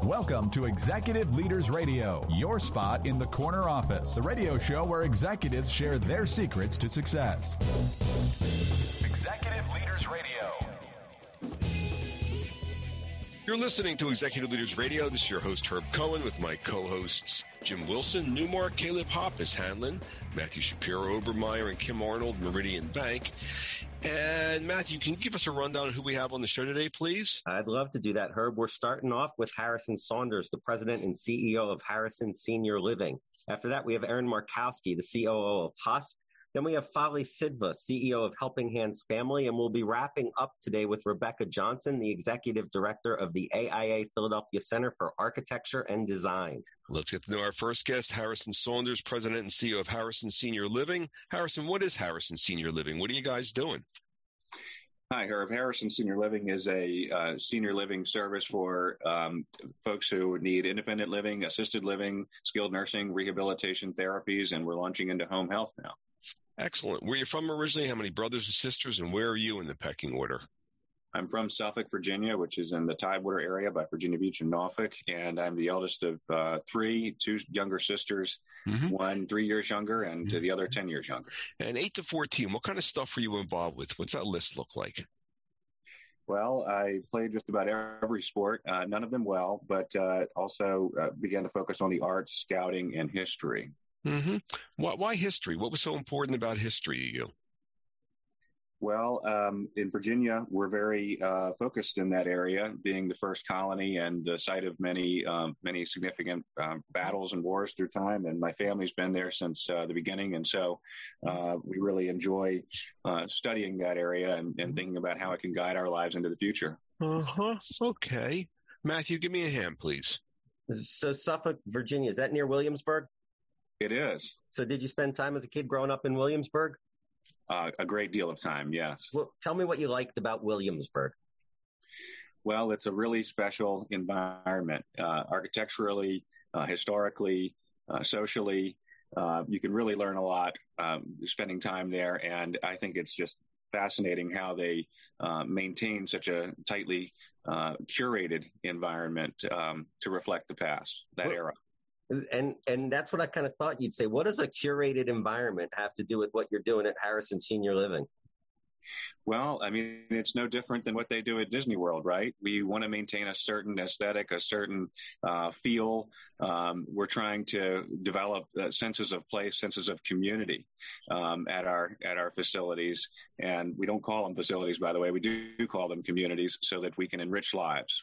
Welcome to Executive Leaders Radio, your spot in the corner office, the radio show where executives share their secrets to success. Executive Leaders Radio. You're listening to Executive Leaders Radio. This is your host, Herb Cohen, with my co-hosts, Jim Wilson, Newmark, Caleb Hoppus, Hanlon, Matthew Shapiro, Obermeyer, and Kim Arnold, Meridian Bank. And Matthew, can you give us a rundown of who we have on the show today, please? I'd love to do that, Herb. We're starting off with Harrison Saunders, the president and CEO of Harrison Senior Living. After that, we have Aaron Markowski, the COO of Husk. Then we have Fali Sidva, CEO of Helping Hands Family, and we'll be wrapping up today with Rebecca Johnson, the executive director of the AIA Philadelphia Center for Architecture and Design. Let's get to know our first guest, Harrison Saunders, president and CEO of Harrison Senior Living. Harrison, what is Harrison Senior Living? What are you guys doing? Hi, Herb. Harrison Senior Living is a senior living service for folks who need independent living, assisted living, skilled nursing, rehabilitation therapies, and we're launching into home health now. Excellent. Where are you from originally? How many brothers and sisters, and where are you in the pecking order? I'm from Suffolk, Virginia, which is in the Tidewater area by Virginia Beach and Norfolk, and I'm the eldest of three, two younger sisters, one 3 years younger, and the other 10 years younger. And 8 to 14, what kind of stuff were you involved with? What's that list look like? Well, I played just about every sport, none of them well, but also began to focus on the arts, scouting, and history. Why history? What was so important about history to you? Well, in Virginia, we're very focused in that area, being the first colony and the site of many significant battles and wars through time. And my family's been there since the beginning. And so we really enjoy studying that area and thinking about how it can guide our lives into the future. Okay. Matthew, give me a hand, please. So Suffolk, Virginia, is that near Williamsburg? It is. So did you spend time as a kid growing up in Williamsburg? A great deal of time, yes. Well, tell me what you liked about Williamsburg. Well, it's a really special environment, architecturally, historically, socially. You can really learn a lot spending time there, and I think it's just fascinating how they maintain such a tightly curated environment to reflect the past, that era. And that's what I kind of thought you'd say. What does a curated environment have to do with what you're doing at Harrison Senior Living? Well, I mean, it's no different than what they do at Disney World, right? We want to maintain a certain aesthetic, a certain feel. We're trying to develop senses of place, senses of community at our facilities. And we don't call them facilities, by the way. We do call them communities so that we can enrich lives.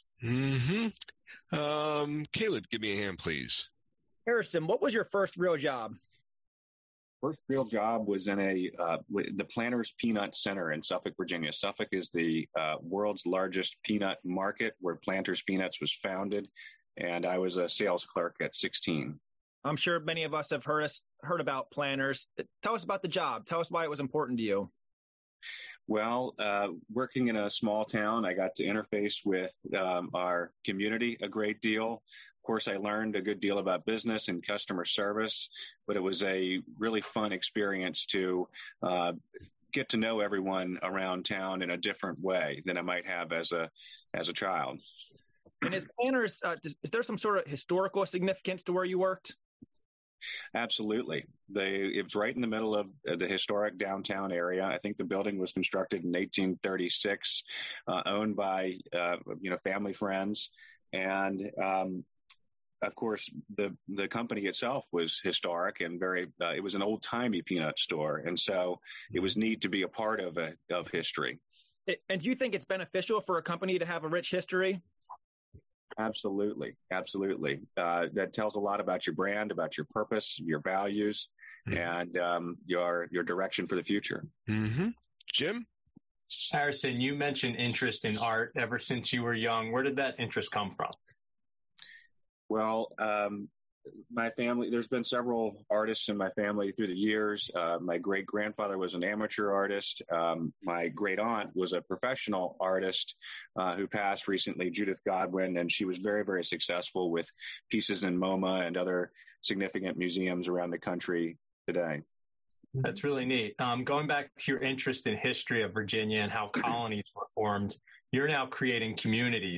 Caleb, give me a hand, please. Harrison, what was your first real job? First real job was in the Planters Peanut Center in Suffolk, Virginia. Suffolk is the world's largest peanut market where Planters Peanuts was founded, and I was a sales clerk at 16. I'm sure many of us have heard about Planters. Tell us about the job. Tell us why it was important to you. Well, working in a small town, I got to interface with our community a great deal. Of course, I learned a good deal about business and customer service, but it was a really fun experience to get to know everyone around town in a different way than I might have as a child. And as Planters, is there some sort of historical significance to where you worked? Absolutely. It was right in the middle of the historic downtown area. I think the building was constructed in 1836, owned by family friends, and of course, the company itself was historic and very. It was an old-timey peanut store, and so it was neat to be a part of history. And do you think it's beneficial for a company to have a rich history? Absolutely. That tells a lot about your brand, about your purpose, your values, and your direction for the future. Jim? Harrison, you mentioned interest in art ever since you were young. Where did that interest come from? Well, my family, there's been several artists in my family through the years. My great-grandfather was an amateur artist. My great-aunt was a professional artist who passed recently, Judith Godwin, and she was very, very successful with pieces in MoMA and other significant museums around the country today. That's really neat. Going back to your interest in history of Virginia and how colonies were formed, you're now creating communities.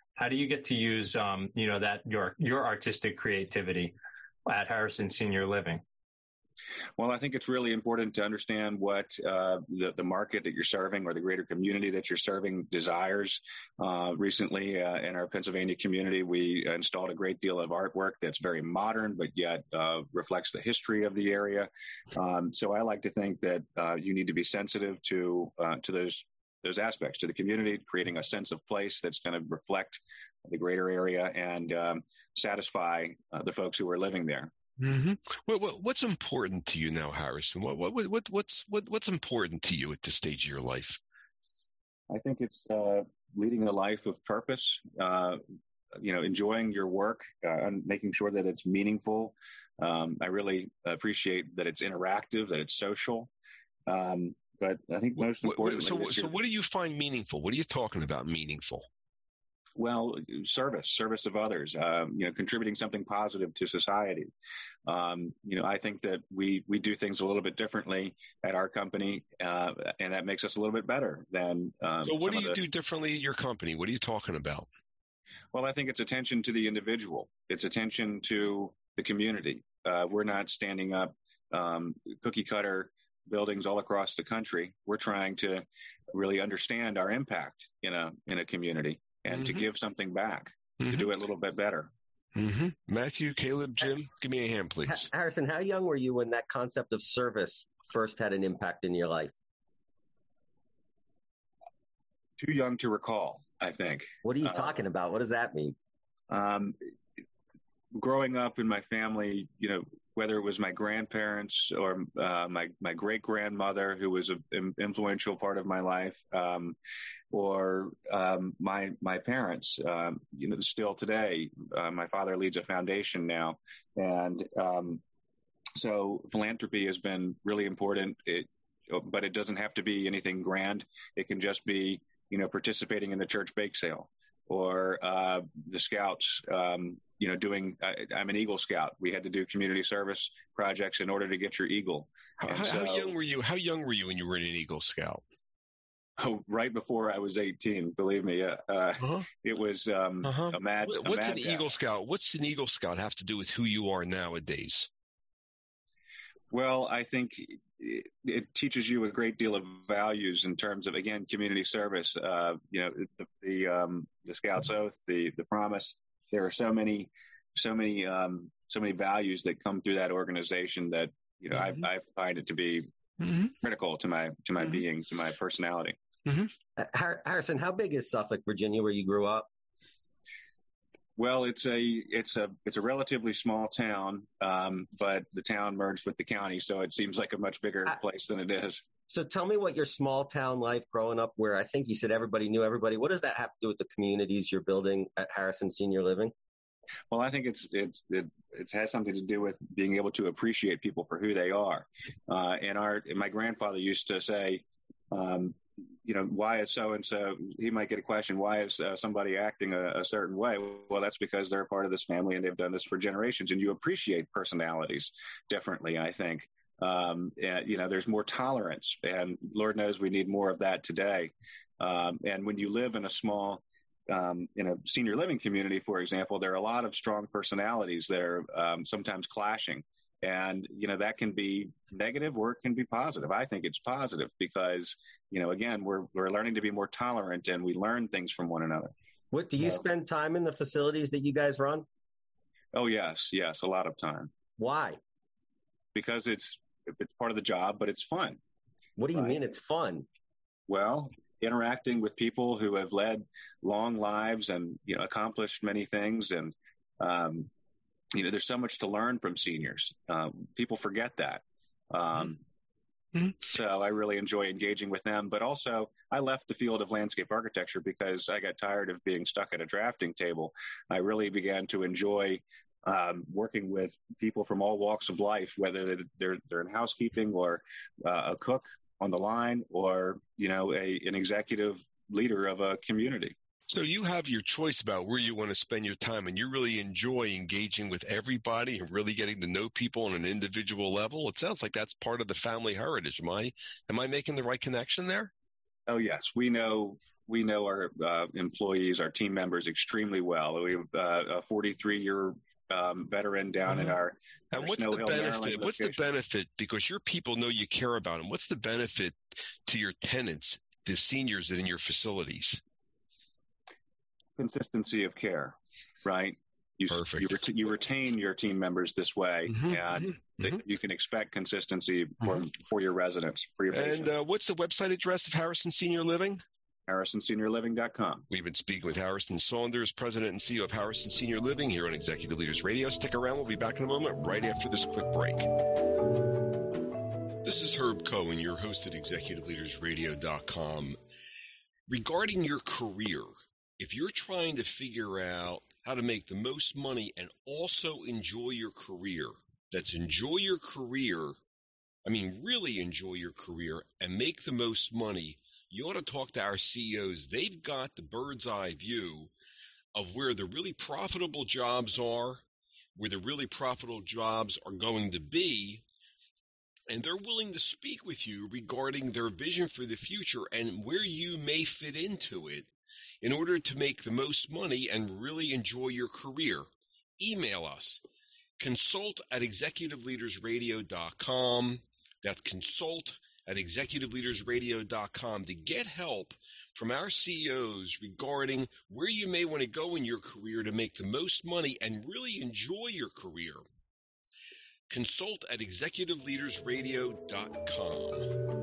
How do you get to use, that your artistic creativity at Harrison Senior Living? Well, I think it's really important to understand what the market that you're serving or the greater community that you're serving desires. Recently, in our Pennsylvania community, we installed a great deal of artwork that's very modern, but yet reflects the history of the area. So I like to think that you need to be sensitive to those aspects, to the community, creating a sense of place that's going to reflect the greater area and satisfy the folks who are living there. Mm-hmm. What's important to you now, Harrison? What's important to you at this stage of your life? I think it's leading a life of purpose. Enjoying your work and making sure that it's meaningful. I really appreciate that it's interactive, that it's social. But I think most importantly, so what do you find meaningful? What are you talking about meaningful? Well, service of others, contributing something positive to society. I think that we do things a little bit differently at our company, and that makes us a little bit better than. So what do you do differently at your company? What are you talking about? Well, I think it's attention to the individual. It's attention to the community. We're not standing up cookie cutter buildings all across the country. We're trying to really understand our impact in a community. And to give something back, to do it a little bit better. Mm-hmm. Matthew, Caleb, Jim, give me a hand, please. Harrison, how young were you when that concept of service first had an impact in your life? Too young to recall, I think. What are you talking about? What does that mean? Growing up in my family, whether it was my grandparents or my great-grandmother, who was an influential part of my life, or my parents, still today. My father leads a foundation now. And so philanthropy has been really important, but it doesn't have to be anything grand. It can just be, participating in the church bake sale or the Scouts, I'm an Eagle Scout. We had to do community service projects in order to get your Eagle. How young were you? How young were you when you were an Eagle Scout? Oh, right before I was 18. Believe me, it was a mad. What's an Eagle Scout? What's an Eagle Scout have to do with who you are nowadays? Well, I think it teaches you a great deal of values in terms of, again, community service. The Scouts Oath, the promise. There are so many values that come through that organization that I find it to be critical to my being, to my personality. Harrison, how big is Suffolk, Virginia, where you grew up? Well, it's a relatively small town, but the town merged with the county, so it seems like a much bigger place than it is. So tell me what your small town life growing up, where I think you said everybody knew everybody. What does that have to do with the communities you're building at Harrison Senior Living? Well, I think it has something to do with being able to appreciate people for who they are. My grandfather used to say, why is so-and-so, he might get a question, why is somebody acting a certain way? Well, that's because they're a part of this family and they've done this for generations, and you appreciate personalities differently, I think. There's more tolerance, and Lord knows we need more of that today. And when you live in a small, in a senior living community, for example, there are a lot of strong personalities that are sometimes clashing. And, that can be negative or it can be positive. I think it's positive because, again, we're learning to be more tolerant and we learn things from one another. What do you spend time in the facilities that you guys run? Oh, yes, a lot of time. Why? Because it's part of the job, but it's fun. What do you mean it's fun? Well, interacting with people who have led long lives and, accomplished many things. And, there's so much to learn from seniors. People forget that. So I really enjoy engaging with them. But also, I left the field of landscape architecture because I got tired of being stuck at a drafting table. I really began to enjoy working with people from all walks of life, whether they're in housekeeping or a cook on the line or, an executive leader of a community. So you have your choice about where you want to spend your time, and you really enjoy engaging with everybody and really getting to know people on an individual level. It sounds like that's part of the family heritage. Am I making the right connection there? Oh, yes. We know we know our employees, our team members extremely well. We have a 43-year veteran down in our and what's Snow the Hill, benefit? Maryland What's the location. benefit? Because your people know you care about them. What's the benefit to your tenants, the seniors that in your facilities? Consistency of care, right? Perfect. You retain your team members this way, and you can expect consistency for your residents, for your patients. And what's the website address of Harrison Senior Living? HarrisonSeniorLiving.com. We've been speaking with Harrison Saunders, President and CEO of Harrison Senior Living, here on Executive Leaders Radio. Stick around. We'll be back in a moment, right after this quick break. This is Herb Cohen, your host at ExecutiveLeadersRadio.com. Regarding your career, if you're trying to figure out how to make the most money and also enjoy your career, that's enjoy your career, I mean really enjoy your career and make the most money, you ought to talk to our CEOs. They've got the bird's eye view of where the really profitable jobs are, where the really profitable jobs are going to be, and they're willing to speak with you regarding their vision for the future and where you may fit into it in order to make the most money and really enjoy your career. Email us, consult@executiveleadersradio.com. That's consult@executiveleadersradio.com to get help from our CEOs regarding where you may want to go in your career to make the most money and really enjoy your career. Consult@executiveleadersradio.com.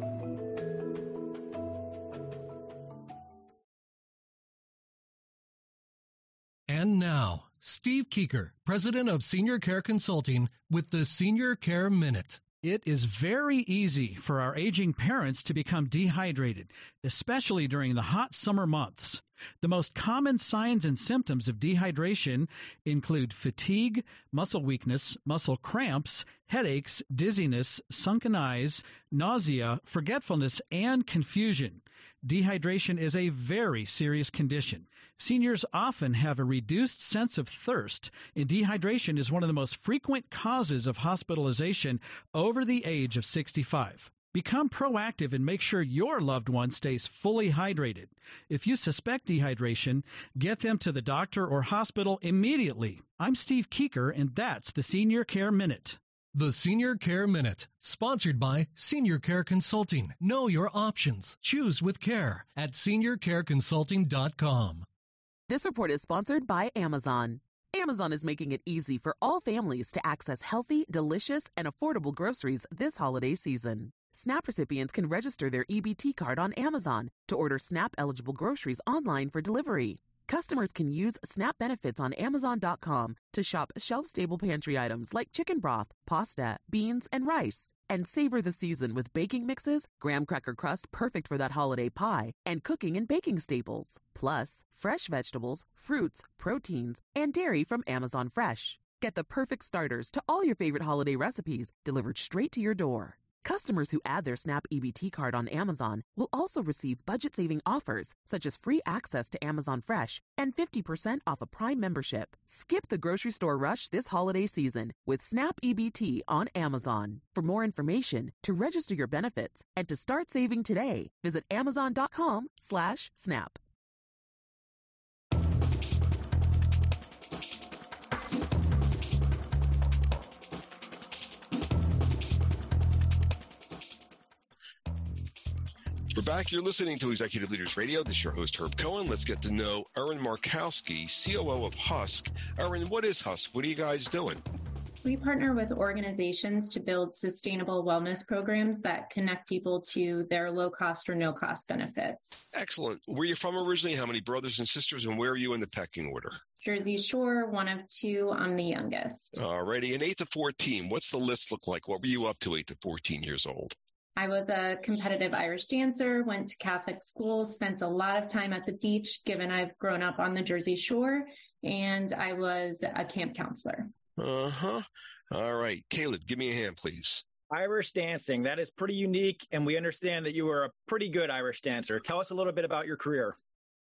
And now, Steve Keeker, President of Senior Care Consulting, with the Senior Care Minute. It is very easy for our aging parents to become dehydrated, especially during the hot summer months. The most common signs and symptoms of dehydration include fatigue, muscle weakness, muscle cramps, headaches, dizziness, sunken eyes, nausea, forgetfulness, and confusion. Dehydration is a very serious condition. Seniors often have a reduced sense of thirst, and dehydration is one of the most frequent causes of hospitalization over the age of 65. Become proactive and make sure your loved one stays fully hydrated. If you suspect dehydration, get them to the doctor or hospital immediately. I'm Steve Keeker, and that's the Senior Care Minute. The Senior Care Minute, sponsored by Senior Care Consulting. Know your options. Choose with care at seniorcareconsulting.com. This report is sponsored by Amazon. Amazon is making it easy for all families to access healthy, delicious, and affordable groceries this holiday season. SNAP recipients can register their EBT card on Amazon to order SNAP-eligible groceries online for delivery. Customers can use SNAP benefits on Amazon.com to shop shelf-stable pantry items like chicken broth, pasta, beans, and rice. And savor the season with baking mixes, graham cracker crust perfect for that holiday pie, and cooking and baking staples. Plus, fresh vegetables, fruits, proteins, and dairy from Amazon Fresh. Get the perfect starters to all your favorite holiday recipes delivered straight to your door. Customers who add their SNAP EBT card on Amazon will also receive budget-saving offers, such as free access to Amazon Fresh and 50% off a Prime membership. Skip the grocery store rush this holiday season with SNAP EBT on Amazon. For more information, to register your benefits, and to start saving today, visit Amazon.com/SNAP. We're back. You're listening to Executive Leaders Radio. This is your host, Herb Cohen. Let's get to know Erin Markowski, COO of Husk. Erin, what is Husk? What are you guys doing? We partner with organizations to build sustainable wellness programs that connect people to their low-cost or no-cost benefits. Excellent. Where are you from originally? How many brothers and sisters? And where are you in the pecking order? Jersey Shore, one of two. I'm the youngest. All righty. And 8 to 14, what's the list look like? What were you up to 8 to 14 years old? I was a competitive Irish dancer, went to Catholic school, spent a lot of time at the beach, given I've grown up on the Jersey Shore, and I was a camp counselor. Uh-huh. All right. Caleb, give me a hand, please. Irish dancing, that is pretty unique, and we understand that you were a pretty good Irish dancer. Tell us a little bit about your career.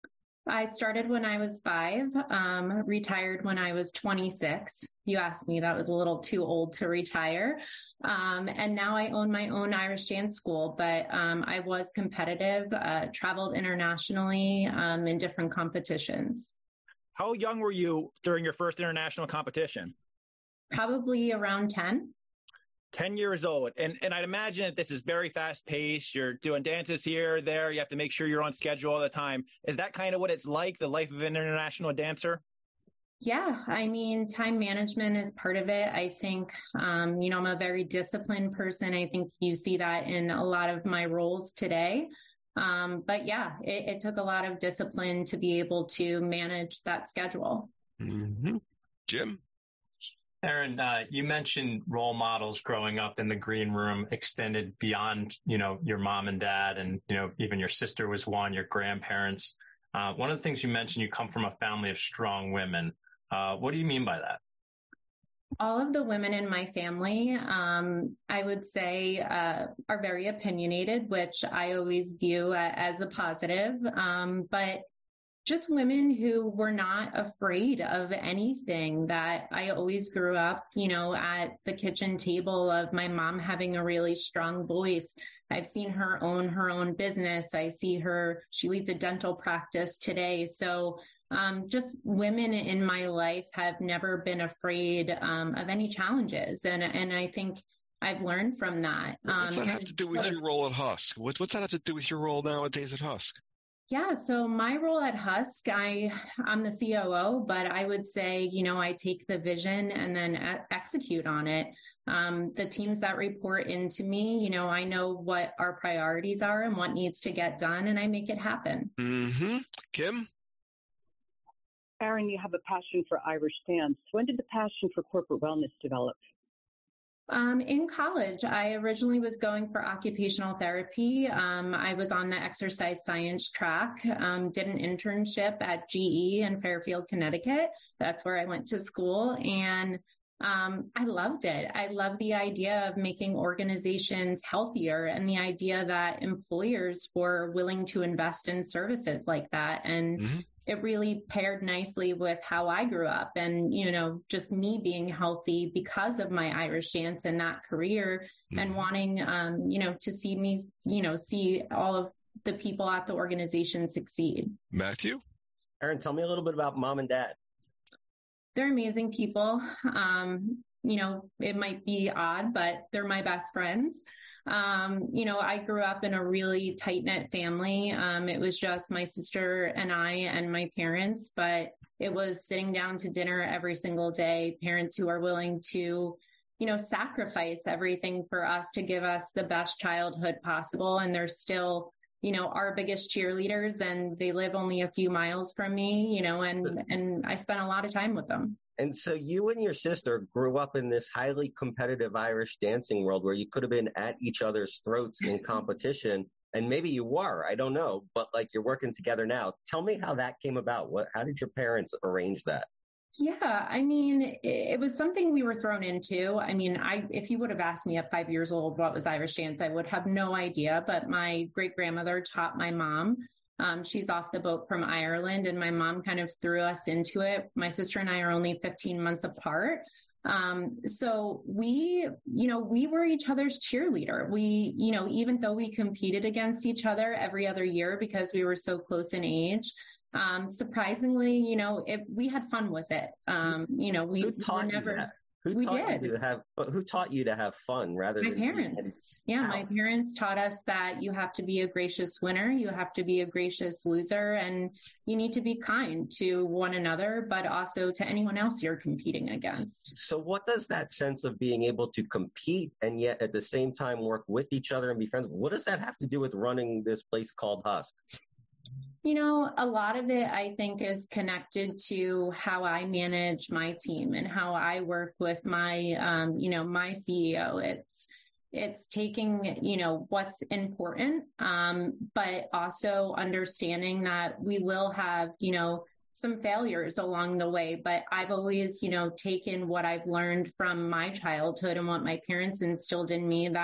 I started when I was 5, retired when I was 26. You asked me, that was a little too old to retire. And now I own my own Irish dance school, but I was competitive, traveled internationally in different competitions. How young were you during your first international competition? Probably around 10. 10 years old. And I'd imagine that this is very fast paced. You're doing dances here, there. You have to make sure you're on schedule all the time. Is that kind of what it's like, the life of an international dancer? Yeah. I mean, time management is part of it. I think, I'm a very disciplined person. I think you see that in a lot of my roles today. But yeah, it took a lot of discipline to be able to manage that schedule. Mm-hmm. Jim? Erin, you mentioned role models growing up in the green room extended beyond, your mom and dad, and, even your sister was one, your grandparents. One of the things you mentioned, you come from a family of strong women. What do you mean by that? All of the women in my family, I would say, are very opinionated, which I always view as a positive. But just women who were not afraid of anything. That I always grew up, at the kitchen table of my mom having a really strong voice. I've seen her own business. I see she leads a dental practice today. So just women in my life have never been afraid of any challenges. And I think I've learned from that. What's that have to do with your role at Husk? What's that have to do with your role nowadays at Husk? Yeah, so my role at Husk, I'm the COO, but I would say, I take the vision and then execute on it. The teams that report into me, I know what our priorities are and what needs to get done, and I make it happen. Mm-hmm. Kim? Erin, you have a passion for Irish dance. When did the passion for corporate wellness develop? In college, I originally was going for occupational therapy. I was on the exercise science track, did an internship at GE in Fairfield, Connecticut. That's where I went to school. And I loved it. I love the idea of making organizations healthier and the idea that employers were willing to invest in services like that. And it really paired nicely with how I grew up and, just me being healthy because of my Irish dance and that career and wanting, to see me, see all of the people at the organization succeed. Matthew? Erin, tell me a little bit about mom and dad. They're amazing people. It might be odd, but they're my best friends. I grew up in a really tight-knit family. It was just my sister and I and my parents, but it was sitting down to dinner every single day, parents who are willing to, sacrifice everything for us to give us the best childhood possible. And they're still, our biggest cheerleaders, and they live only a few miles from me, and I spent a lot of time with them. And so you and your sister grew up in this highly competitive Irish dancing world where you could have been at each other's throats in competition. And maybe you were, I don't know, but you're working together now. Tell me how that came about. How did your parents arrange that? Yeah, I mean, it was something we were thrown into. I mean, if you would have asked me at 5 years old what was Irish dance, I would have no idea. But my great-grandmother taught my mom. She's off the boat from Ireland, and my mom kind of threw us into it. My sister and I are only 15 months apart. So we were each other's cheerleader. We, even though we competed against each other every other year because we were so close in age, surprisingly, we had fun with it. Who taught you to have fun rather than my parents? Yeah, my parents taught us that you have to be a gracious winner, you have to be a gracious loser, and you need to be kind to one another, but also to anyone else you're competing against. So what does that sense of being able to compete and yet at the same time work with each other and be friends, what does that have to do with running this place called Husk? A lot of it, I think, is connected to how I manage my team and how I work with my, my CEO. It's taking, what's important, but also understanding that we will have, some failures along the way. But I've always, taken what I've learned from my childhood and what my parents instilled in me, that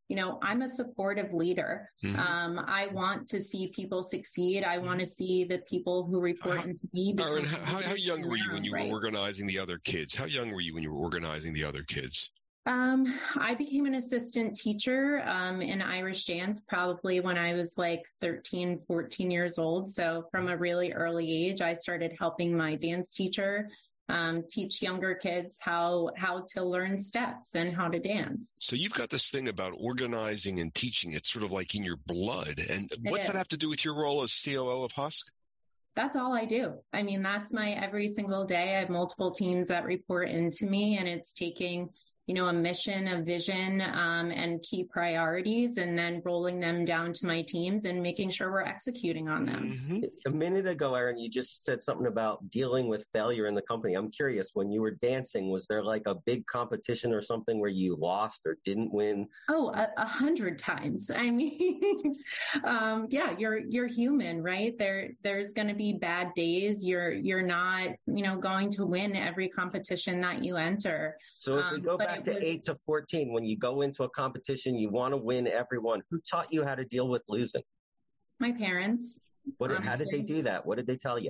I'm a supportive leader. I want to see people succeed. I want to see the people who report into me. Aaron, how young were you when you were organizing the other kids? How young were you when you were organizing the other kids? I became an assistant teacher in Irish dance probably when I was like 13, 14 years old. So from a really early age, I started helping my dance teacher teach younger kids how to learn steps and how to dance. So you've got this thing about organizing and teaching. It's sort of like in your blood. And what's that have to do with your role as COO of Husk? That's all I do. I mean, that's my every single day. I have multiple teams that report into me, and it's taking a mission, a vision, and key priorities, and then rolling them down to my teams and making sure we're executing on them. A minute ago, Aaron, you just said something about dealing with failure in the company. I'm curious, when you were dancing, was there like a big competition or something where you lost or didn't win? Oh, 100 times. I mean, yeah, you're human, right? There's going to be bad days. You're not, going to win every competition that you enter. So if we go back to 8 to 14, when you go into a competition, you want to win everyone. Who taught you how to deal with losing? My parents. How did they do that? What did they tell you?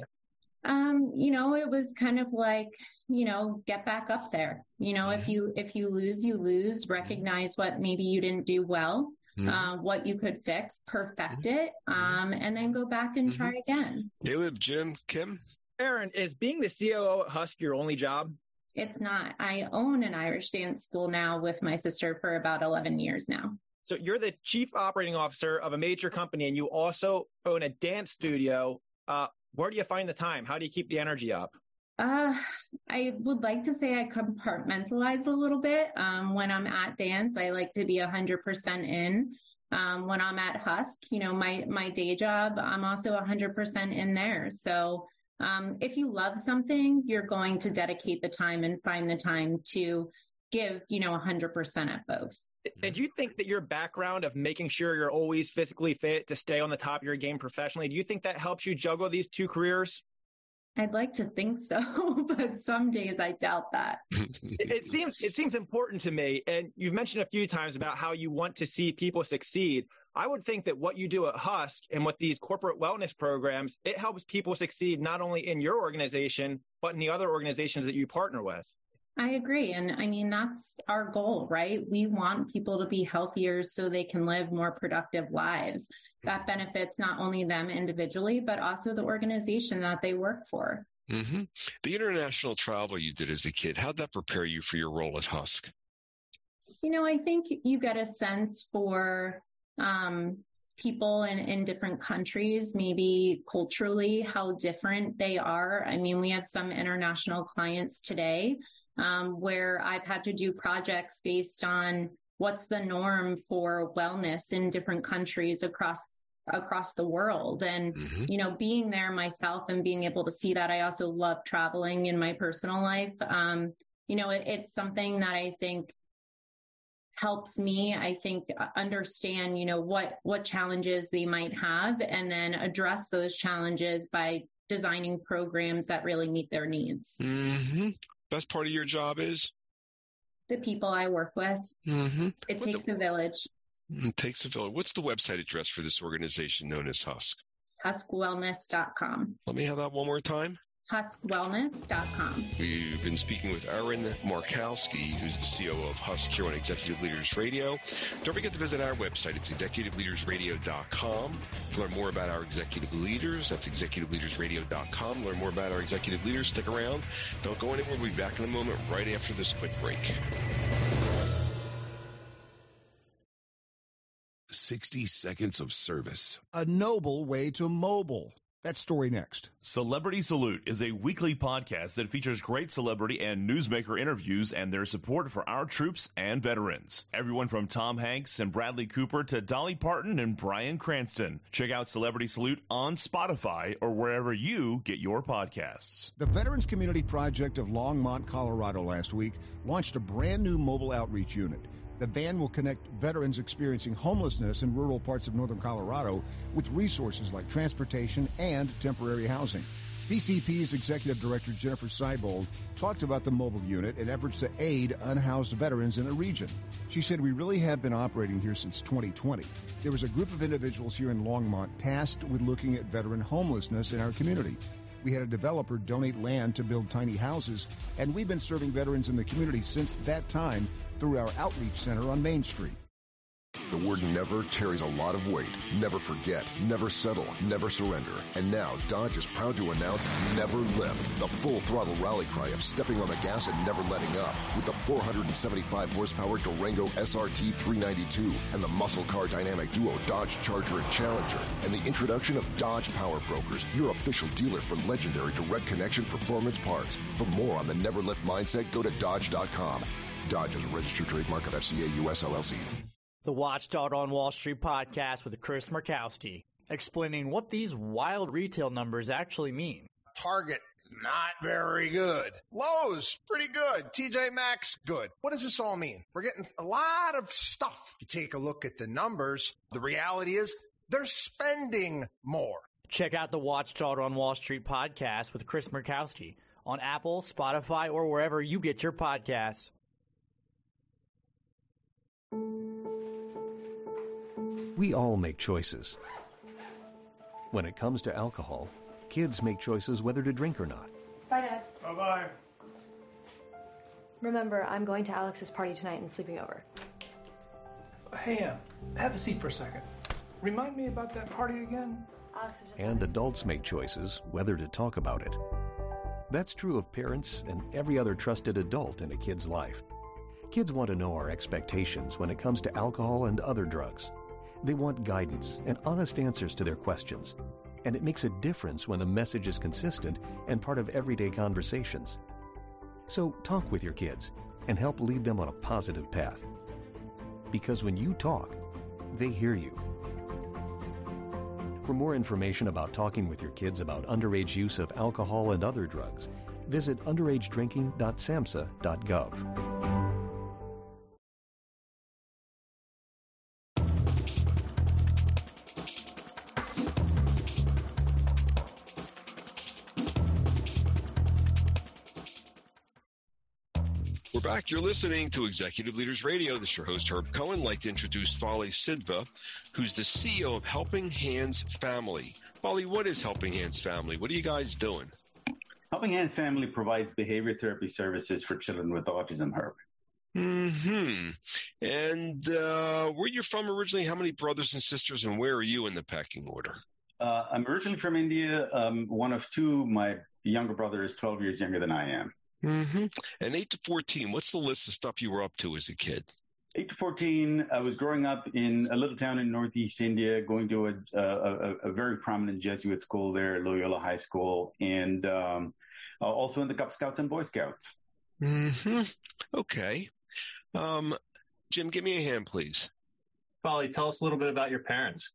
It was kind of like, get back up there. If you lose, you lose. Recognize what maybe you didn't do well, what you could fix, perfect it, and then go back and try again. Caleb, Jim, Kim? Aaron, is being the COO at Husk your only job? It's not. I own an Irish dance school now with my sister for about 11 years now. So you're the chief operating officer of a major company, and you also own a dance studio. Where do you find the time? How do you keep the energy up? I would like to say I compartmentalize a little bit. When I'm at dance, I like to be 100% in. When I'm at Husk, my day job, I'm also 100% in there. So if you love something, you're going to dedicate the time and find the time to give, 100% at both. And do you think that your background of making sure you're always physically fit to stay on the top of your game professionally, do you think that helps you juggle these two careers? I'd like to think so, but some days I doubt that. It seems important to me. And you've mentioned a few times about how you want to see people succeed. I would think that what you do at Husk and with these corporate wellness programs, it helps people succeed not only in your organization, but in the other organizations that you partner with. I agree. And I mean, that's our goal, right? We want people to be healthier so they can live more productive lives. That benefits not only them individually, but also the organization that they work for. The international travel you did as a kid, how'd that prepare you for your role at Husk? I think you get a sense for people in different countries, maybe culturally, how different they are. I mean, we have some international clients today where I've had to do projects based on what's the norm for wellness in different countries across the world. And, being there myself and being able to see that, I also love traveling in my personal life. It's something that I think helps me, understand, what challenges they might have and then address those challenges by designing programs that really meet their needs. Best part of your job is? The people I work with. It takes a village. It takes a village. What's the website address for this organization known as Husk? HuskWellness.com. Let me have that one more time. HuskWellness.com. We've been speaking with Aaron Markowski, who's the COO of Husk here on Executive Leaders Radio. Don't forget to visit our website. It's executiveleadersradio.com. To learn more about our executive leaders, that's executiveleadersradio.com. Learn more about our executive leaders. Stick around. Don't go anywhere. We'll be back in a moment right after this quick break. 60 seconds of service. A noble way to mobile. That story next. Celebrity Salute is a weekly podcast that features great celebrity and newsmaker interviews and their support for our troops and veterans. Everyone from Tom Hanks and Bradley Cooper to Dolly Parton and Bryan Cranston. Check out Celebrity Salute on Spotify or wherever you get your podcasts. The Veterans Community Project of Longmont, Colorado last week launched a brand new mobile outreach unit. The van will connect veterans experiencing homelessness in rural parts of northern Colorado with resources like transportation and temporary housing. VCP's Executive Director Jennifer Seibold talked about the mobile unit and efforts to aid unhoused veterans in the region. She said, "We really have been operating here since 2020. There was a group of individuals here in Longmont tasked with looking at veteran homelessness in our community. We had a developer donate land to build tiny houses, and we've been serving veterans in the community since that time through our outreach center on Main Street." The word never carries a lot of weight. Never forget, never settle, never surrender. And now Dodge is proud to announce Never Lift, the full throttle rally cry of stepping on the gas and never letting up. With the 475 horsepower Durango SRT 392 and the muscle car dynamic duo Dodge Charger and Challenger, and the introduction of Dodge Power Brokers, your official dealer for legendary direct connection performance parts. For more on the Never Lift mindset, go to Dodge.com. Dodge is a registered trademark of FCA US LLC. The Watchdog on Wall Street podcast with Chris Murkowski, explaining what these wild retail numbers actually mean. Target, not very good. Lowe's, pretty good. TJ Maxx, good. What does this all mean? We're getting a lot of stuff. You take a look at the numbers, the reality is they're spending more. Check out the Watchdog on Wall Street podcast with Chris Murkowski on Apple, Spotify, or wherever you get your podcasts. We all make choices. When it comes to alcohol, kids make choices whether to drink or not. Bye, Dad. Bye-bye. Remember, I'm going to Alex's party tonight and sleeping over. Hey, have a seat for a second. Remind me about that party again? Alex is just... And adults make choices whether to talk about it. That's true of parents and every other trusted adult in a kid's life. Kids want to know our expectations when it comes to alcohol and other drugs. They want guidance and honest answers to their questions. And it makes a difference when the message is consistent and part of everyday conversations. So talk with your kids and help lead them on a positive path. Because when you talk, they hear you. For more information about talking with your kids about underage use of alcohol and other drugs, visit underagedrinking.samhsa.gov. We're back. You're listening to Executive Leaders Radio. This is your host, Herb Cohen. I'd like to introduce Fali Sidva, who's the CEO of Helping Hands Family. Fali, what is Helping Hands Family? What are you guys doing? Helping Hands Family provides behavior therapy services for children with autism, Herb. Mm-hmm. And where you're from originally, how many brothers and sisters, and where are you in the pecking order? I'm originally from India. One of two. My younger brother is 12 years younger than I am. Mm-hmm. And 8 to 14, what's the list of stuff you were up to as a kid? 8 to 14, I was growing up in a little town in Northeast India, going to a very prominent Jesuit school there, Loyola High School, and also in the Cub Scouts and Boy Scouts. Mm-hmm. Okay. Jim, give me a hand, please. Fali, tell us a little bit about your parents.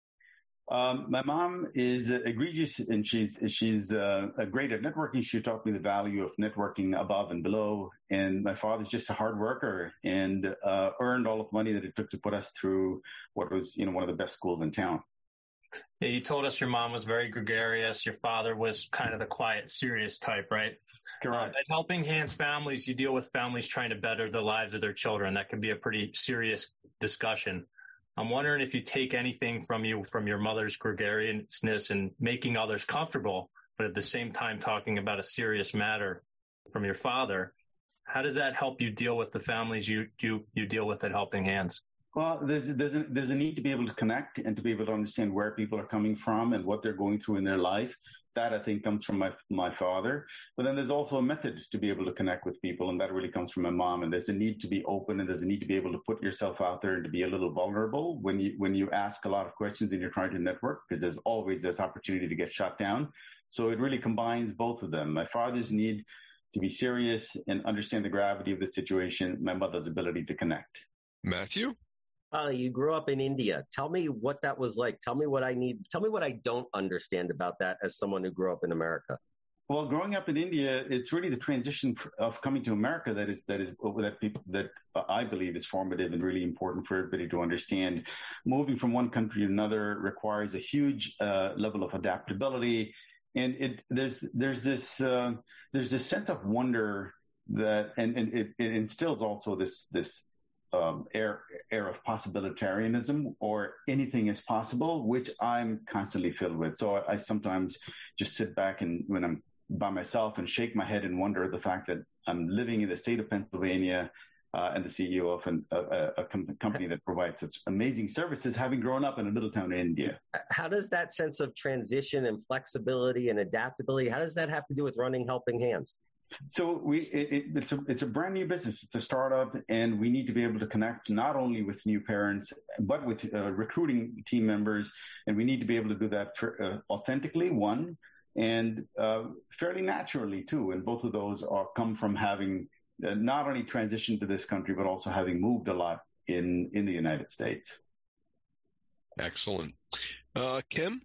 My mom is egregious, and she's great at networking. She taught me the value of networking above and below. And my father's just a hard worker and earned all of the money that it took to put us through what was, one of the best schools in town. Yeah, you told us your mom was very gregarious. Your father was kind of the quiet, serious type, right? Correct. At Helping Hands Families, you deal with families trying to better the lives of their children. That can be a pretty serious discussion. I'm wondering if you take anything from your mother's gregariousness and making others comfortable, but at the same time talking about a serious matter from your father. How does that help you deal with the families you deal with at Helping Hands? Well, there's a need to be able to connect and to be able to understand where people are coming from and what they're going through in their life. That, I think, comes from my father. But then there's also a method to be able to connect with people, and that really comes from my mom. And there's a need to be open, and there's a need to be able to put yourself out there and to be a little vulnerable when you ask a lot of questions and you're trying to network, because there's always this opportunity to get shut down. So it really combines both of them. My father's need to be serious and understand the gravity of the situation, my mother's ability to connect. Matthew? You grew up in India. Tell me what that was like. Tell me what I need. Tell me what I don't understand about that as someone who grew up in America. Well, growing up in India, it's really the transition of coming to America that I believe is formative and really important for everybody to understand. Moving from one country to another requires a huge level of adaptability And there's this sense of wonder that, and it instills also this air of possibilitarianism, or anything is possible, which I'm constantly filled with. So I sometimes just sit back and when I'm by myself and shake my head and wonder the fact that I'm living in the state of Pennsylvania and the CEO of a company that provides such amazing services, having grown up in a little town in India. How does that sense of transition and flexibility and adaptability, how does that have to do with running Helping Hands? So it's a brand new business. It's a startup, and we need to be able to connect not only with new parents, but with recruiting team members. And we need to be able to do that authentically, one, and fairly naturally, too. And both of those come from having not only transitioned to this country, but also having moved a lot in the United States. Excellent. Kim?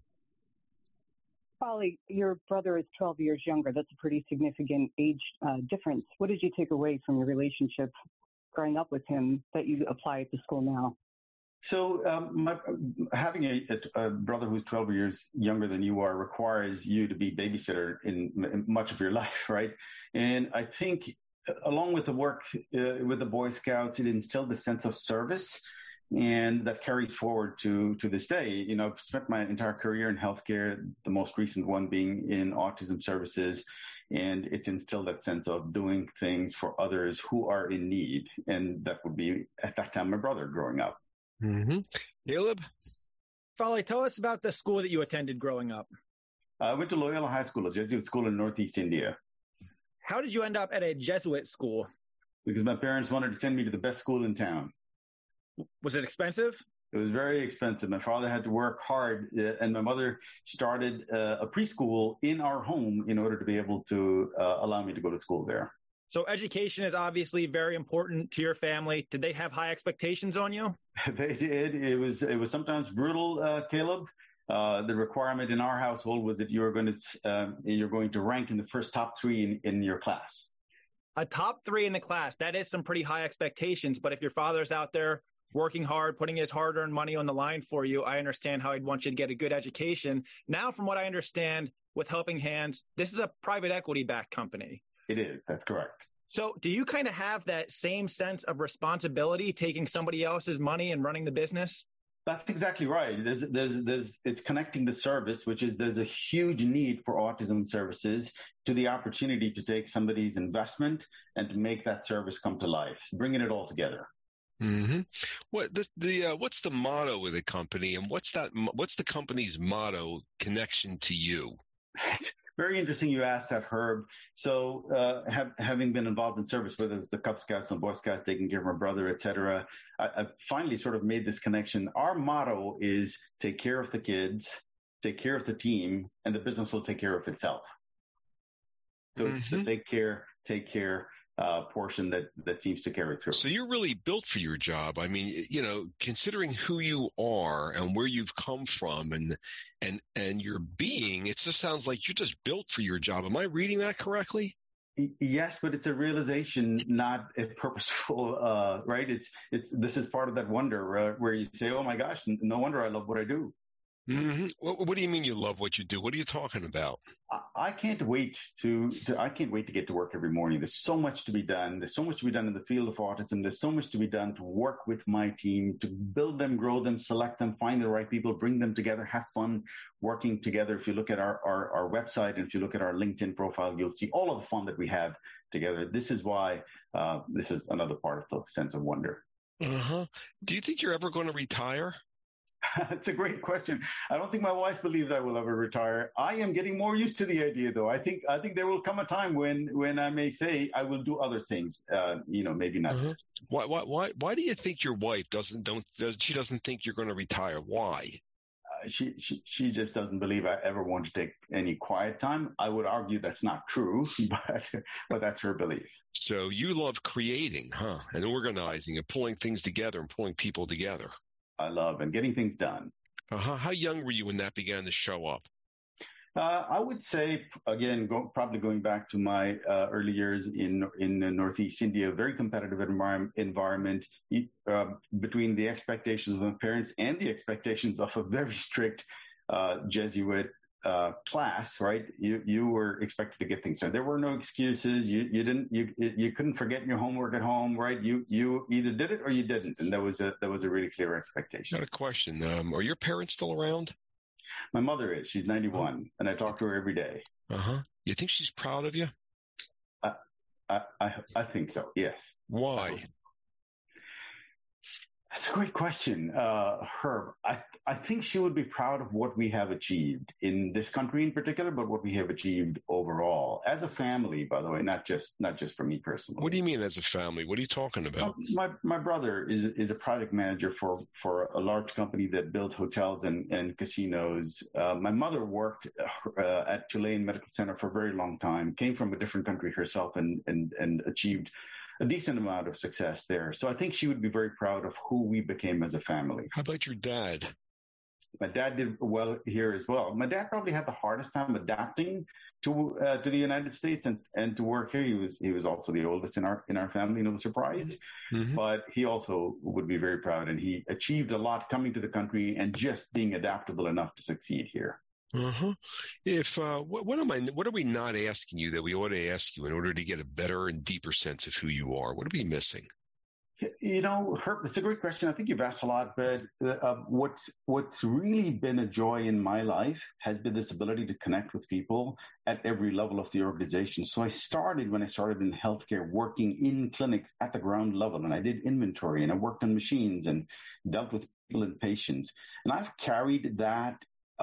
Polly, your brother is 12 years younger. That's a pretty significant age difference. What did you take away from your relationship growing up with him that you apply at the school now? So having a brother who's 12 years younger than you are requires you to be babysitter in much of your life, right? And I think along with the work with the Boy Scouts, it instilled a sense of service, and that carries forward to this day. You know, I've spent my entire career in healthcare, the most recent one being in autism services, and it's instilled that sense of doing things for others who are in need. And that would be, at that time, my brother growing up. Mm-hmm. Caleb? Fali, tell us about the school that you attended growing up. I went to Loyola High School, a Jesuit school in Northeast India. How did you end up at a Jesuit school? Because my parents wanted to send me to the best school in town. Was it expensive? It was very expensive. My father had to work hard, and my mother started a preschool in our home in order to be able to allow me to go to school there. So education is obviously very important to your family. Did they have high expectations on you? They did. It was sometimes brutal, Caleb. The requirement in our household was that you're going to rank in the first top three in your class. A top three in the class, that is some pretty high expectations. But if your father's out there working hard, putting his hard-earned money on the line for you, I understand how he'd want you to get a good education. Now, from what I understand with Helping Hands, this is a private equity-backed company. It is. That's correct. So do you kind of have that same sense of responsibility, taking somebody else's money and running the business? That's exactly right. It's connecting the service, which is there's a huge need for autism services, to the opportunity to take somebody's investment and to make that service come to life, bringing it all together. Mm-hmm. What's the motto of the company, and what's the company's motto connection to you? It's very interesting you asked that, Herb. So having been involved in service, whether it's the Cub Scouts and Boy Scouts, taking care of my brother, etc., I finally sort of made this connection. Our motto is take care of the kids, take care of the team, and the business will take care of itself. So it's the take care portion that seems to carry through. So you're really built for your job. I mean, you know, considering who you are and where you've come from and your being, it just sounds like you're just built for your job. Am I reading that correctly? Yes, but it's a realization, not a purposeful, right? This is part of that wonder where you say, oh my gosh, no wonder I love what I do. Mm-hmm. What do you mean you love what you do? What are you talking about? I can't wait to get to work every morning. There's so much to be done. There's so much to be done in the field of autism. There's so much to be done to work with my team, to build them, grow them, select them, find the right people, bring them together, have fun working together. If you look at our website and if you look at our LinkedIn profile, you'll see all of the fun that we have together. This is why this is another part of the sense of wonder. Uh-huh. Do you think you're ever going to retire? That's a great question. I don't think my wife believes I will ever retire. I am getting more used to the idea, though. I think there will come a time when I may say I will do other things. Maybe not. Uh-huh. Why do you think your wife doesn't think you're going to retire? Why? She just doesn't believe I ever want to take any quiet time. I would argue that's not true, but that's her belief. So you love creating, huh? And organizing and pulling things together and pulling people together. I love and getting things done. Uh-huh. How young were you when that began to show up? I would say, again, probably going back to my early years in Northeast India, very competitive environment between the expectations of my parents and the expectations of a very strict Jesuit class, right? You were expected to get things done. There were no excuses. You couldn't forget your homework at home, right? You either did it or you didn't, and that was a really clear expectation. Got a question. Are your parents still around? My mother is. She's 91, and I talk to her every day. You think she's proud of you? I think so. Yes. Why? That's a great question, Herb. I think she would be proud of what we have achieved in this country in particular, but what we have achieved overall as a family, by the way, not just for me personally. What do you mean as a family? What are you talking about? My brother is a project manager for a large company that builds hotels and casinos. My mother worked at Tulane Medical Center for a very long time, came from a different country herself and achieved a decent amount of success there. So I think she would be very proud of who we became as a family. How about your dad? My dad did well here as well. My dad probably had the hardest time adapting to the United States and to work here. He was also the oldest in our family, no surprise. But he also would be very proud, and he achieved a lot coming to the country and just being adaptable enough to succeed here. If what are we not asking you that we ought to ask you in order to get a better and deeper sense of who you are? What are we missing? You know, Herb, it's a great question. I think you've asked a lot, but what's really been a joy in my life has been this ability to connect with people at every level of the organization. So when I started in healthcare, working in clinics at the ground level, and I did inventory, and I worked on machines and dealt with people and patients. And I've carried that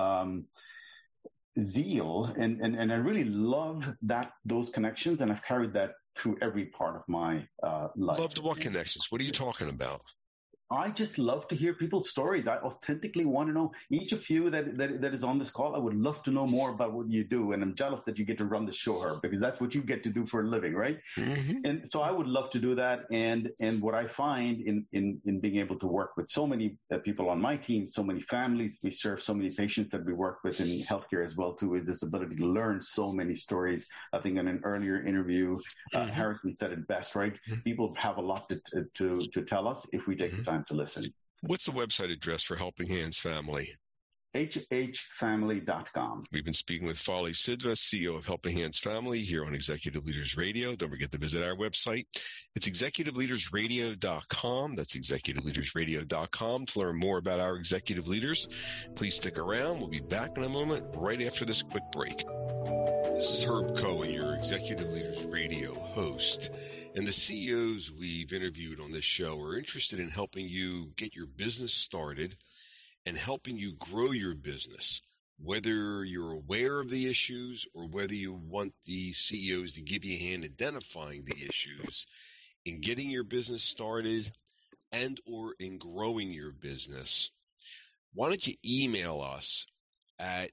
zeal and I really love those connections, and I've carried that through every part of my life. Loved what connections? What are you talking about? I just love to hear people's stories. I authentically want to know. Each of you that is on this call, I would love to know more about what you do. And I'm jealous that you get to run the show, Herb, because that's what you get to do for a living, right? And so I would love to do that. And what I find in being able to work with so many people on my team, so many families, we serve so many patients that we work with in healthcare as well, too, is this ability to learn so many stories. I think in an earlier interview, Harrison said it best, right? People have a lot to tell us if we take the time to listen. What's the website address for Helping Hands Family? hhfamily.com. We've been speaking with Fali Sidva, CEO of Helping Hands Family, here on Executive Leaders Radio. Don't forget to visit our website. It's executiveleadersradio.com. That's executiveleadersradio.com to learn more about our executive leaders. Please stick around. We'll be back in a moment right after this quick break. This is Herb Cohen, your Executive Leaders Radio host. And the CEOs we've interviewed on this show are interested in helping you get your business started and helping you grow your business, whether you're aware of the issues or whether you want the CEOs to give you a hand identifying the issues in getting your business started and or in growing your business. Why don't you email us at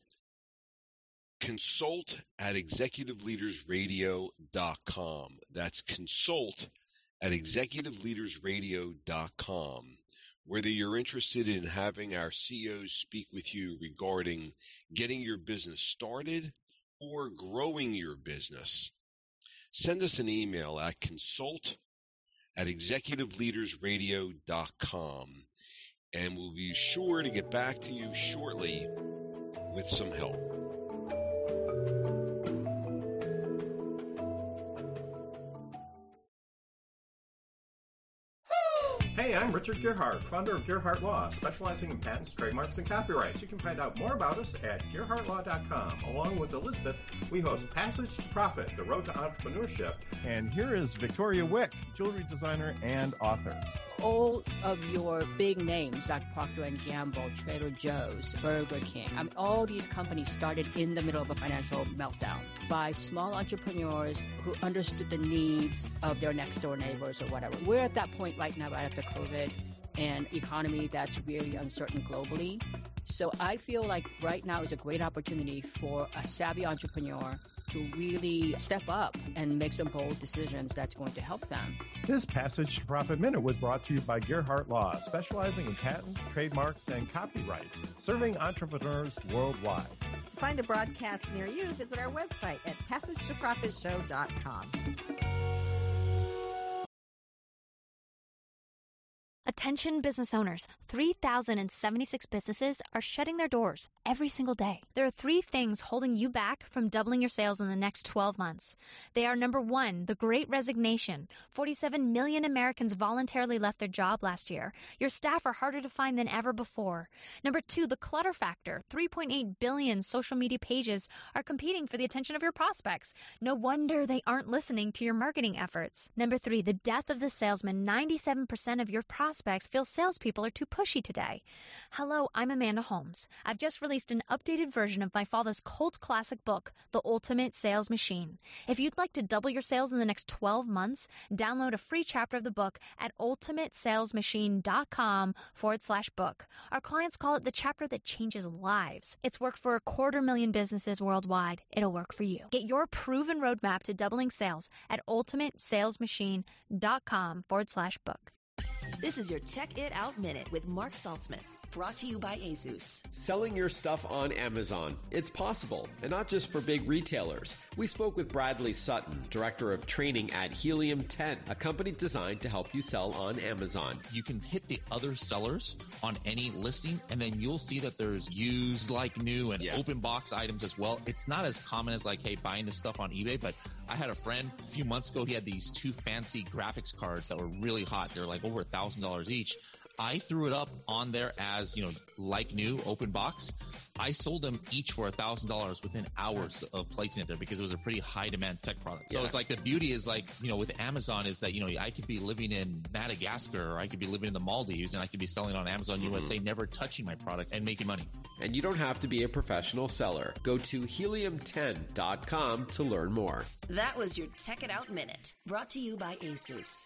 consult@executiveleadersradio.com. That's consult@executiveleadersradio.com. Whether you're interested in having our CEOs speak with you regarding getting your business started or growing your business, send us an email at consult@executiveleadersradio.com, and we'll be sure to get back to you shortly with some help. Hey, I'm Richard Gearhart, founder of Gearhart Law, specializing in patents, trademarks, and copyrights. You can find out more about us at GearhartLaw.com. Along with Elizabeth, we host Passage to Profit, The Road to Entrepreneurship. And here is Victoria Wick, jewelry designer and author. All of your big names like Procter & Gamble, Trader Joe's, Burger King, all these companies started in the middle of a financial meltdown by small entrepreneurs who understood the needs of their next door neighbors or whatever. We're at that point right now, right after COVID and economy that's really uncertain globally. So I feel like right now is a great opportunity for a savvy entrepreneur to really step up and make some bold decisions that's going to help them. This Passage to Profit Minute was brought to you by Gearhart Law, specializing in patents, trademarks, and copyrights, serving entrepreneurs worldwide. To find a broadcast near you, visit our website at PassageToProfitShow.com. Attention business owners, 3,076 businesses are shutting their doors every single day. There are 3 things holding you back from doubling your sales in the next 12 months. They are number 1, the Great Resignation. 47 million Americans voluntarily left their job last year. Your staff are harder to find than ever before. Number 2, the clutter factor. 3.8 billion social media pages are competing for the attention of your prospects. No wonder they aren't listening to your marketing efforts. Number 3, the death of the salesman. 97% of your prospects feel salespeople are too pushy today. Hello, I'm Amanda Holmes. I've just released an updated version of my father's cult classic book, The Ultimate Sales Machine. If you'd like to double your sales in the next 12 months, download a free chapter of the book at ultimatesalesmachine.com/book. Our clients call it the chapter that changes lives. It's worked for 250,000 businesses worldwide. It'll work for you. Get your proven roadmap to doubling sales at ultimatesalesmachine.com/book. This is your Check It Out Minute with Mark Saltzman, brought to you by ASUS. Selling your stuff on Amazon. It's possible, and not just for big retailers. We spoke with Bradley Sutton, Director of Training at Helium 10, a company designed to help you sell on Amazon. You can hit the other sellers on any listing, and then you'll see that there's used like new and open box items as well. It's not as common as like, hey, buying this stuff on eBay, but I had a friend a few months ago, he had these 2 fancy graphics cards that were really hot. They're like over $1,000 each. I threw it up on there as, like new, open box. I sold them each for $1,000 within hours of placing it there because it was a pretty high demand tech product. So it's like the beauty is like, with Amazon is that, I could be living in Madagascar or I could be living in the Maldives and I could be selling on Amazon USA, never touching my product and making money. And you don't have to be a professional seller. Go to helium10.com to learn more. That was your Check It Out Minute, brought to you by ASUS.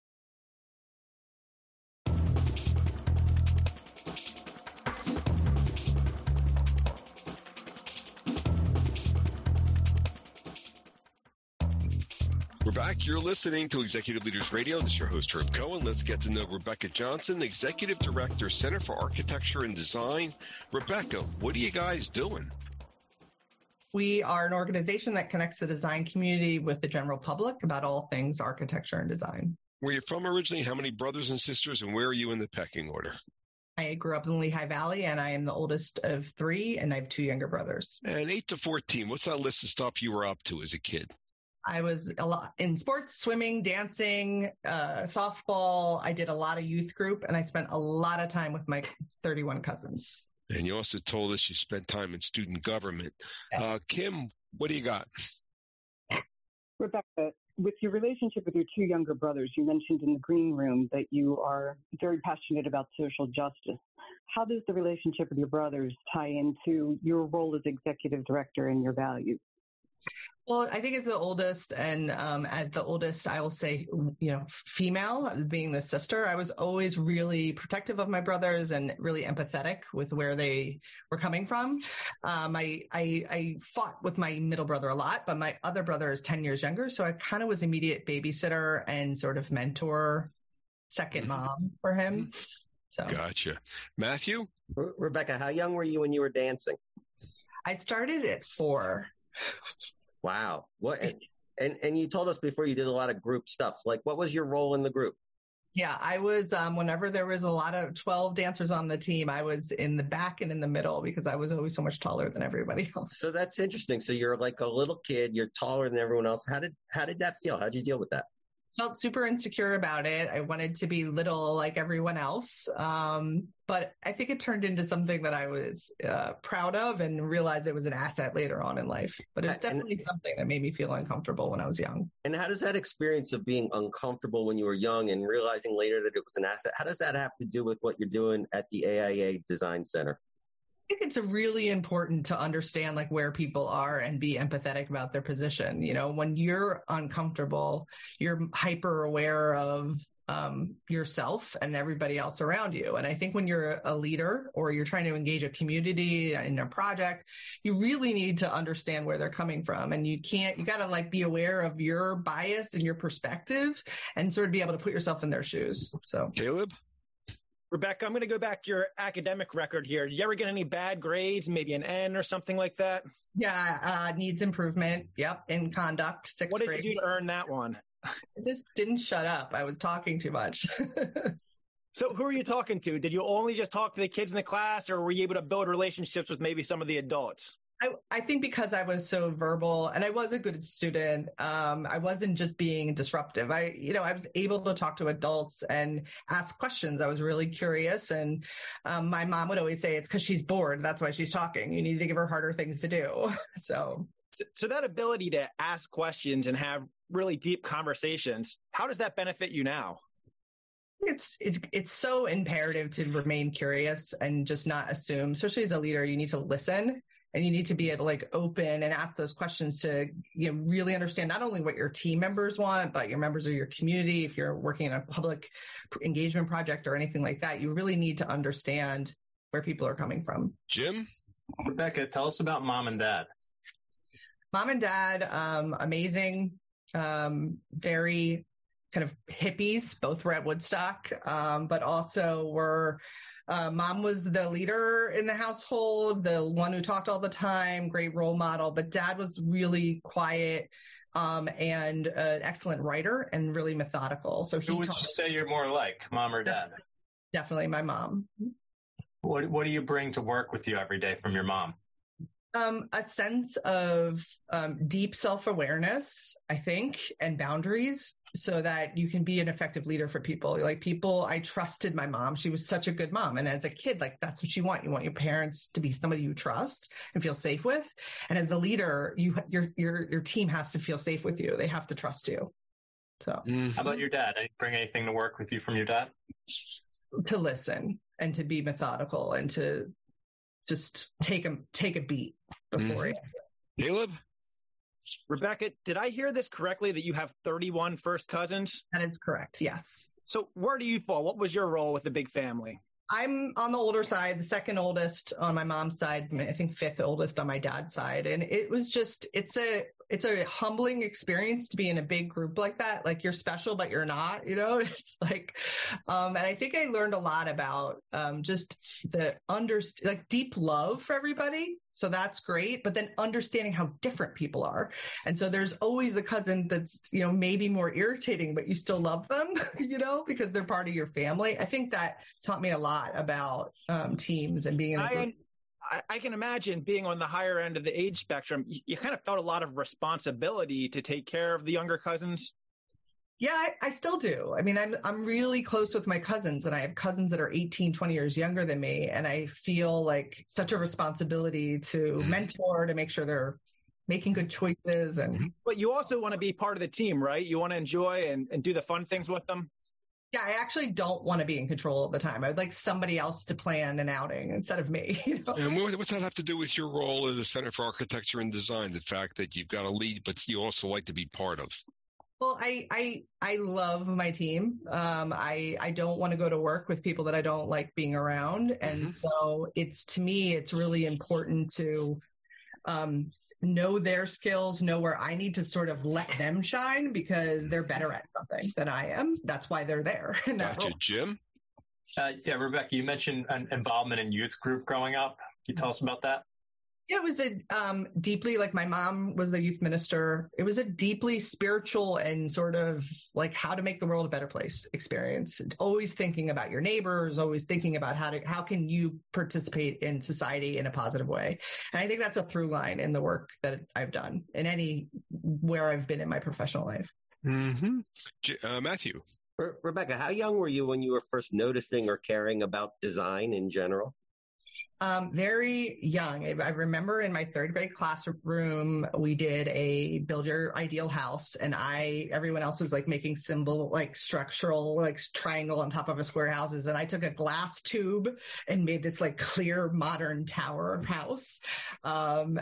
We're back. You're listening to Executive Leaders Radio. This is your host, Herb Cohen. Let's get to know Rebecca Johnson, Executive Director, Center for Architecture and Design. Rebecca, what are you guys doing? We are an organization that connects the design community with the general public about all things architecture and design. Where are you from originally? How many brothers and sisters, and where are you in the pecking order? I grew up in Lehigh Valley, and I am the oldest of 3, and I have 2 younger brothers. And 8 to 14, what's that list of stuff you were up to as a kid? I was a lot in sports, swimming, dancing, softball. I did a lot of youth group, and I spent a lot of time with my 31 cousins. And you also told us you spent time in student government. Yeah. Kim, what do you got? Rebecca, with your relationship with your 2 younger brothers, you mentioned in the green room that you are very passionate about social justice. How does the relationship with your brothers tie into your role as executive director and your values? Well, I think as the oldest, and as the oldest, I will say, female, being the sister, I was always really protective of my brothers and really empathetic with where they were coming from. I fought with my middle brother a lot, but my other brother is 10 years younger, so I kind of was immediate babysitter and sort of mentor, second mom for him. So Gotcha. Matthew? Rebecca, how young were you when you were dancing? I started at 4. Wow. What? And you told us before you did a lot of group stuff. Like, what was your role in the group? Yeah, I was, whenever there was a lot of 12 dancers on the team, I was in the back and in the middle because I was always so much taller than everybody else. So that's interesting. So you're like a little kid, you're taller than everyone else. How did that feel? How did you deal with that? Felt super insecure about it. I wanted to be little like everyone else. But I think it turned into something that I was proud of and realized it was an asset later on in life. But it was definitely something that made me feel uncomfortable when I was young. And how does that experience of being uncomfortable when you were young and realizing later that it was an asset, how does that have to do with what you're doing at the AIA Design Center? I think it's really important to understand like where people are and be empathetic about their position. When you're uncomfortable, you're hyper aware of yourself and everybody else around you. And I think when you're a leader or you're trying to engage a community in a project, you really need to understand where they're coming from. And you got to like be aware of your bias and your perspective and sort of be able to put yourself in their shoes. So Caleb? Rebecca, I'm going to go back to your academic record here. Did you ever get any bad grades, maybe an N or something like that? Yeah, needs improvement. Yep, in conduct, 6th grade. What did you do to earn that one? I just didn't shut up. I was talking too much. So who are you talking to? Did you only just talk to the kids in the class, or were you able to build relationships with maybe some of the adults? I think because I was so verbal and I was a good student, I wasn't just being disruptive. I was able to talk to adults and ask questions. I was really curious. And my mom would always say it's because she's bored. That's why she's talking. You need to give her harder things to do. So that ability to ask questions and have really deep conversations, how does that benefit you now? It's so imperative to remain curious and just not assume, especially as a leader. You need to listen. And you need to be able to open and ask those questions to really understand not only what your team members want, but your members of your community. If you're working in a public engagement project or anything like that, you really need to understand where people are coming from. Jim? Rebecca, tell us about mom and dad. Mom and dad, amazing, very kind of hippies. Both were at Woodstock, but also were... Mom was the leader in the household, the one who talked all the time, great role model, but dad was really quiet and an excellent writer and really methodical. So who would you say you're more like, mom or dad? Definitely my mom. What do you bring to work with you every day from your mom? A sense of deep self-awareness, I think, and boundaries so that you can be an effective leader for people. I trusted my mom. She was such a good mom. And as a kid, that's what you want. You want your parents to be somebody you trust and feel safe with. And as a leader, your team has to feel safe with you. They have to trust you. So How about your dad? Did you bring anything to work with you from your dad? To listen and to be methodical and to just take a beat before it. Caleb? Rebecca, did I hear this correctly that you have 31 first cousins? That is correct, yes. So where do you fall? What was your role with the big family? I'm on the older side, the second oldest on my mom's side, I think fifth oldest on my dad's side. And it was just, it's a humbling experience to be in a big group like that. Like you're special, but you're not, it's like, and I think I learned a lot about just the deep love for everybody. So that's great. But then understanding how different people are. And so there's always a cousin that's, maybe more irritating, but you still love them, because they're part of your family. I think that taught me a lot about teams and being in a group. I can imagine being on the higher end of the age spectrum, you kind of felt a lot of responsibility to take care of the younger cousins. Yeah, I still do. I mean, I'm really close with my cousins, and I have cousins that are 18, 20 years younger than me. And I feel like such a responsibility to mentor, to make sure they're making good choices. But you also want to be part of the team, right? You want to enjoy and do the fun things with them. Yeah, I actually don't want to be in control all the time. I would like somebody else to plan an outing instead of me. And what's that have to do with your role at the Center for Architecture and Design? The fact that you've got to lead, but you also like to be part of. Well, I love my team. I don't want to go to work with people that I don't like being around. And so to me, it's really important to know their skills, know where I need to sort of let them shine because they're better at something than I am. That's why they're there. Gotcha. Jim? Yeah, Rebecca, you mentioned an involvement in youth group growing up. Can you tell us about that? Yeah, it was a deeply, my mom was the youth minister. It was a deeply spiritual and sort of like how to make the world a better place experience. Always thinking about your neighbors, always thinking about how can you participate in society in a positive way. And I think that's a through line in the work that I've done in where I've been in my professional life. Matthew. Rebecca, how young were you when you were first noticing or caring about design in general? Very young. I remember in my third grade classroom, we did a build your ideal house, and everyone else was making structural, triangle on top of a square houses. And I took a glass tube and made this clear modern tower house. Do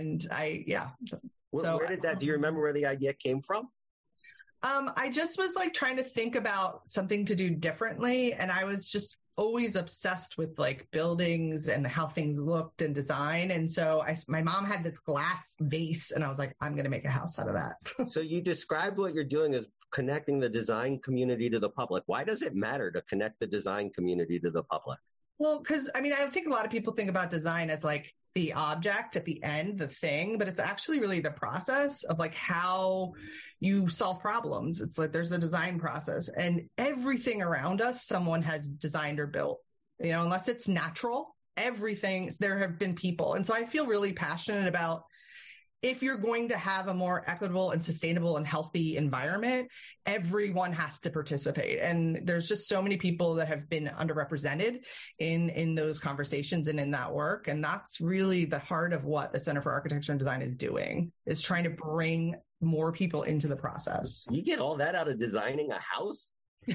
you remember where the idea came from? I just was trying to think about something to do differently. And I was just always obsessed with buildings and how things looked and design. And so my mom had this glass vase and I was like, I'm going to make a house out of that. So you described what you're doing as connecting the design community to the public. Why does it matter to connect the design community to the public? Well, because I mean, I think a lot of people think about design as like the object at the end, the thing, but it's actually really the process of like how you solve problems. It's like there's a design process, and everything around us, someone has designed or built, you know, unless it's natural, everything, there have been people. And so I feel really passionate about if you're going to have a more equitable and sustainable and healthy environment, everyone has to participate. And there's just so many people that have been underrepresented in those conversations and in that work. And that's really the heart of what the Center for Architecture and Design is doing, is trying to bring more people into the process. You get all that out of designing a house? No,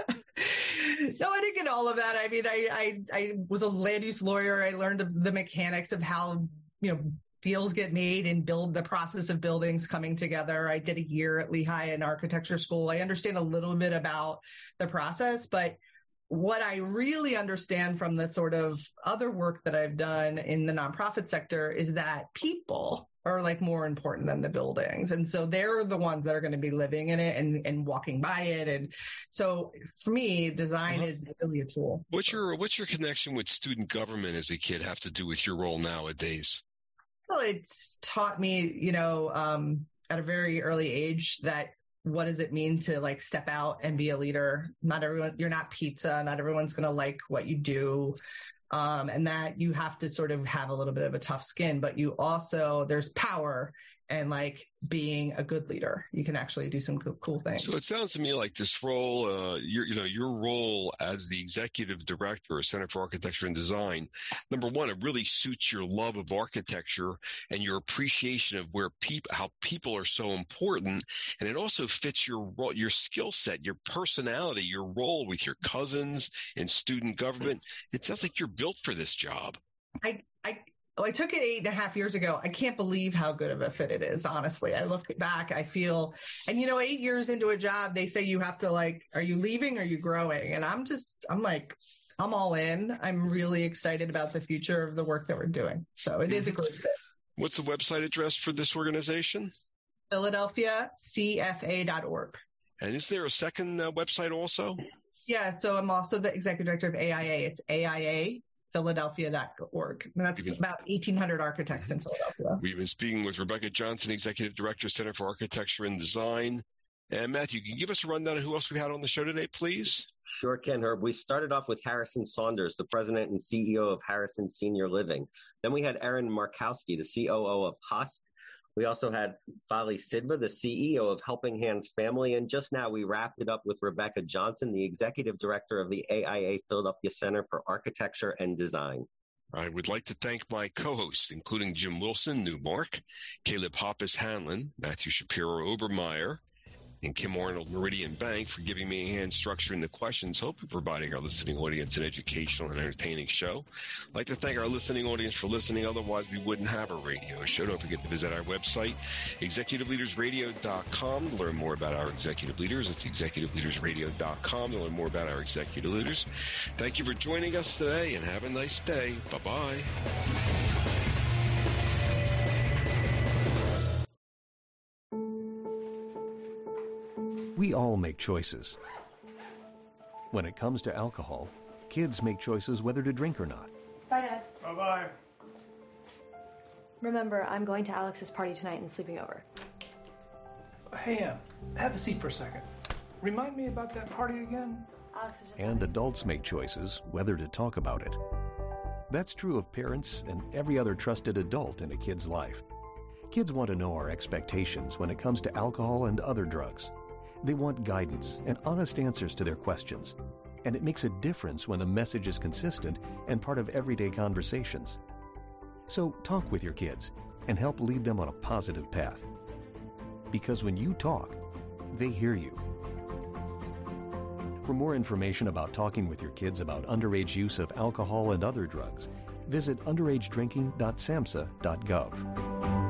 I didn't get all of that. I mean, I was a land use lawyer. I learned the mechanics of how, you know, deals get made and the process of buildings coming together. I did a year at Lehigh in architecture school. I understand a little bit about the process, but what I really understand from the sort of other work that I've done in the nonprofit sector is that people are like more important than the buildings. And so they're the ones that are going to be living in it and walking by it. And so for me, design is really a tool. What's your connection with student government as a kid have to do with your role nowadays? Well, it's taught me, you know, at a very early age that what does it mean to like step out and be a leader? Not everyone, you're not pizza. Not everyone's going to like what you do. And that you have to sort of have a little bit of a tough skin, but you also, there's power and like being a good leader. You can actually do some cool things. So it sounds to me like this role, your role as the executive director of Center for Architecture and Design, number one, it really suits your love of architecture and your appreciation of how people are so important. And it also fits your role, your skill set, your personality, your role with your cousins in student government. It sounds like you're built for this job. I took it 8.5 years ago. I can't believe how good of a fit it is. Honestly, I look back, I feel, and 8 years into a job, they say you have to like, are you leaving? Or are you growing? And I'm all in. I'm really excited about the future of the work that we're doing. So it is a great fit. What's the website address for this organization? PhiladelphiaCFA.org. And is there a second website also? Yeah. So I'm also the executive director of AIA. It's AIAPhiladelphia.org. And that's about 1,800 architects in Philadelphia. We've been speaking with Rebecca Johnson, Executive Director, Center for Architecture and Design. And Matthew, can you give us a rundown of who else we had on the show today, please? Sure can, Herb. We started off with Harrison Saunders, the president and CEO of Harrison Senior Living. Then we had Erin Markowski, the COO of Husk. We also had Fali Sidva, the CEO of Helping Hands Family. And just now we wrapped it up with Rebecca Johnson, the Executive Director of the AIA Philadelphia Center for Architecture and Design. I would like to thank my co-hosts, including Jim Wilson, Newmark, Caleb Hoppus Hanlon, Matthew Shapiro Obermeyer, and Kim Arnold, Meridian Bank, for giving me a hand structuring the questions, hopefully providing our listening audience an educational and entertaining show. I'd like to thank our listening audience for listening. Otherwise, we wouldn't have a radio show. Don't forget to visit our website, executiveleadersradio.com, to learn more about our executive leaders. It's executiveleadersradio.com to learn more about our executive leaders. Thank you for joining us today, and have a nice day. Bye-bye. We all make choices. When it comes to alcohol, kids make choices whether to drink or not. Bye, Dad. Bye-bye. Remember, I'm going to Alex's party tonight and sleeping over. Hey, have a seat for a second. Remind me about that party again? Alex is just... And adults make choices whether to talk about it. That's true of parents and every other trusted adult in a kid's life. Kids want to know our expectations when it comes to alcohol and other drugs. They want guidance and honest answers to their questions. And it makes a difference when the message is consistent and part of everyday conversations. So talk with your kids and help lead them on a positive path. Because when you talk, they hear you. For more information about talking with your kids about underage use of alcohol and other drugs, visit underagedrinking.samhsa.gov.